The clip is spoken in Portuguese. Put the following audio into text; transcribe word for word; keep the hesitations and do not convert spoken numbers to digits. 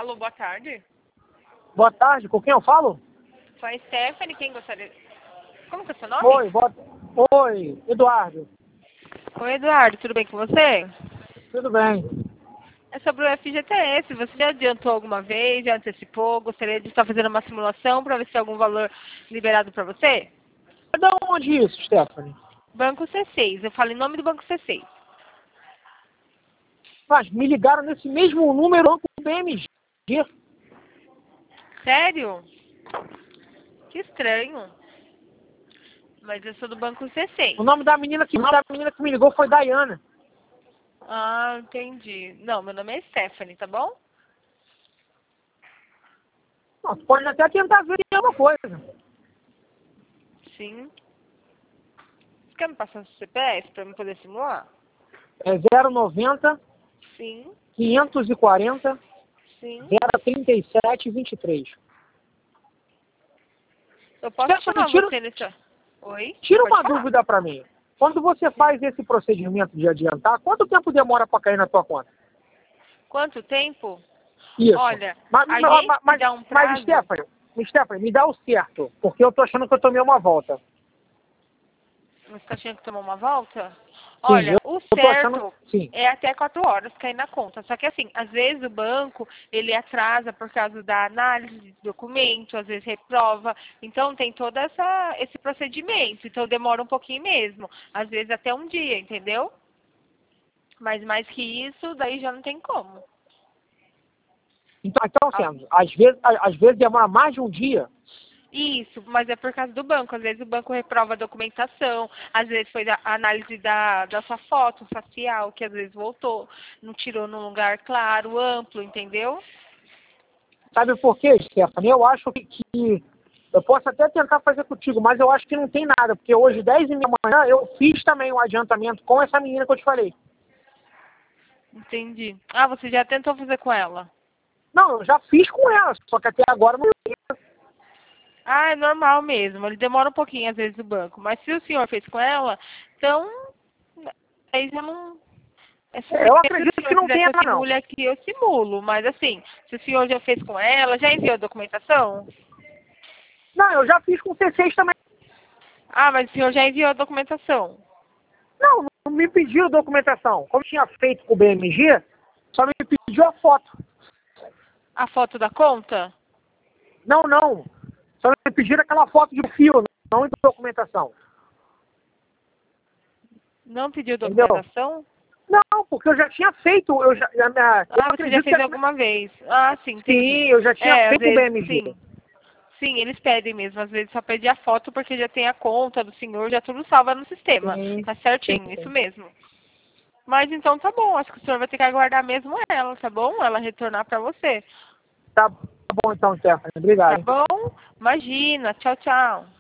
Alô, boa tarde. Boa tarde, com quem eu falo? Sou a Stephanie, quem gostaria... Como que é o seu nome? Oi, boa... Oi, Eduardo. Oi, Eduardo, tudo bem com você? Tudo bem. É sobre o F G T S, você já adiantou alguma vez, já antecipou? Gostaria de estar fazendo uma simulação para ver se tem algum valor liberado para você? Da onde isso, Stephanie? Banco C seis, eu falo em nome do Banco C seis. Mas me ligaram nesse mesmo número do B M G. Sério? Que estranho. Mas eu sou do Banco C seis. O nome da menina que, o nome da menina que me ligou foi Dayana. Ah, entendi. Não, meu nome é Stephanie, tá bom? Não, tu pode até tentar ver uma coisa. Sim. Você quer me passar o C P F para eu poder simular? É zero noventa, Sim, quinhentos e quarenta, sim. zero trinta e sete, vinte e três. Eu posso Stephanie, chamar tira, você nessa... Oi? tira Pode uma falar. dúvida para mim. Quando você faz esse procedimento de adiantar, quanto tempo demora para cair na tua conta? Quanto tempo? Isso. Olha, Mas, a mas, gente mas, dá um mas prazo... Stephanie, Stephanie, me dá o certo, porque eu tô achando que eu tomei uma volta. Você está achando que tomou uma volta? Sim, Olha, eu, o eu tô achando, certo sim. é até quatro horas cair na conta. Só que assim, às vezes o banco, ele atrasa por causa da análise de documento, às vezes reprova. Então tem todo essa, esse procedimento. Então demora um pouquinho mesmo. Às vezes até um dia, entendeu? Mas mais que isso, daí já não tem como. Então, então Ah, assim, às vezes, a- às vezes demora mais de um dia. Isso, mas é por causa do banco. Às vezes o banco reprova a documentação, às vezes foi a análise da, da sua foto facial, que às vezes voltou, não tirou num lugar claro, amplo, entendeu? Sabe por quê, Stephanie? Eu acho que, que eu posso até tentar fazer contigo, mas eu acho que não tem nada, porque hoje, dez e meia da manhã, eu fiz também um adiantamento com essa menina que eu te falei. Entendi. Ah, você já tentou fazer com ela? Não, eu já fiz com ela, só que até agora não. Ah, é normal mesmo. Ele demora um pouquinho, às vezes, o banco. Mas se o senhor fez com ela, então, aí já não... É, se Eu o acredito que senhor não quiser que tenha, eu não. simule aqui, eu simulo. Mas assim, se o senhor já fez com ela, já enviou a documentação? Não, eu já fiz com o C seis também. Ah, mas o senhor já enviou a documentação. Não, não me pediu documentação. Como tinha feito com o B M G, só me pediu a foto. A foto da conta? Não, não. Só me pediram aquela foto de fio, não de documentação. Não pediu Entendeu? documentação? Não, porque eu já tinha feito, eu já, a minha- eu Ah, você já acredito fez que... alguma vez. Ah, sim, entendi. Sim, eu já tinha É, às feito o vezes, B M G. sim. Sim, eles pedem mesmo. Às vezes só pedir a foto porque já tem a conta do senhor, já tudo salva no sistema. Sim, Tá sim, certinho, isso sim. mesmo. Mas então tá bom, acho que o senhor vai ter que aguardar mesmo ela, tá bom? Ela retornar pra você. Tá bom então, Stephanie. Obrigado, Tá hein? bom? Imagina. Tchau, tchau.